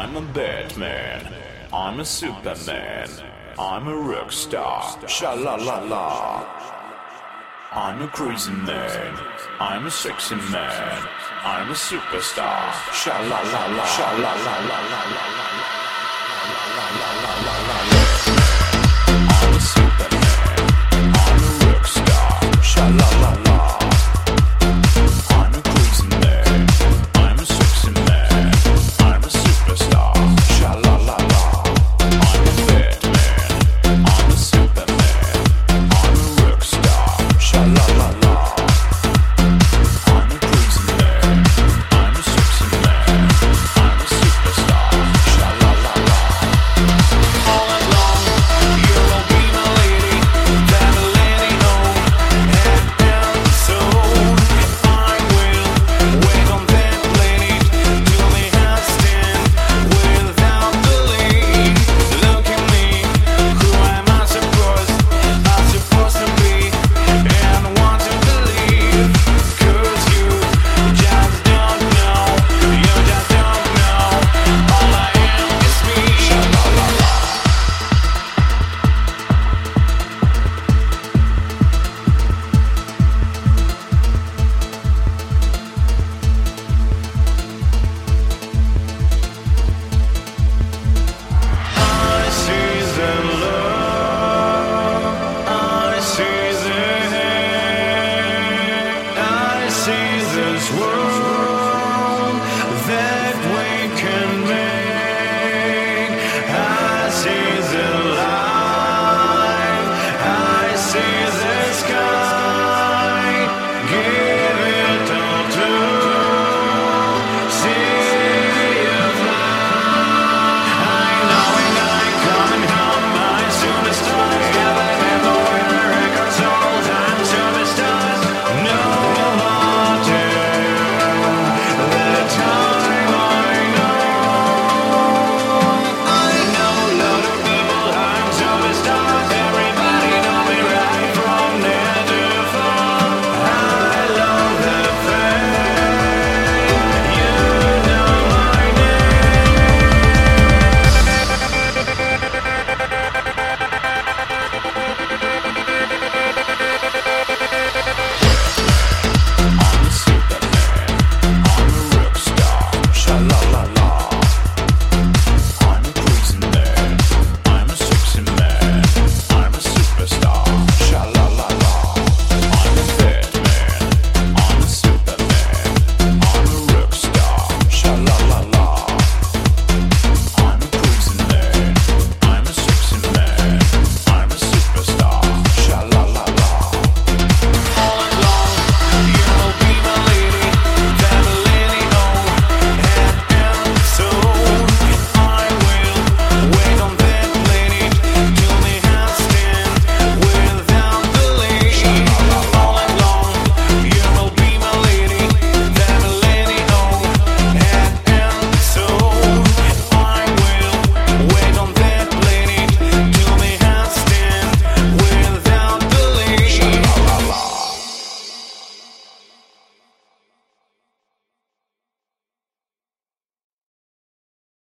I'm a Batman. I'm a Superman. I'm a rock star. Sha-la-la-la. I'm a crazy man. I'm a sexy man. I'm a superstar. Sha-la-la-la. Sha-la-la-la-la-la-la-la-la-la-la-la-la-la. I'm a Superman. I'm a rock star. Sha-la-la-la. I'm a crazy man. I'm a sexy man. I'm a superstar. Sha-la-la-la. I'm a Batman. I'm a Superman. I'm a rock star. Sha-la-la-la. I'm a crazy man. I'm a sexy man. I'm a superstar. Sha-la-la-la. All night long, you will be my lady. That'll let it know. Head down soon. I will wait on that lady till me I stand without delay. Look at me, who am I supposed to be and want to believe? 'Cause you just don't know. You just don't know. All I am is me. Sha-la-la-la. I see the love, I see the hate, I see this world.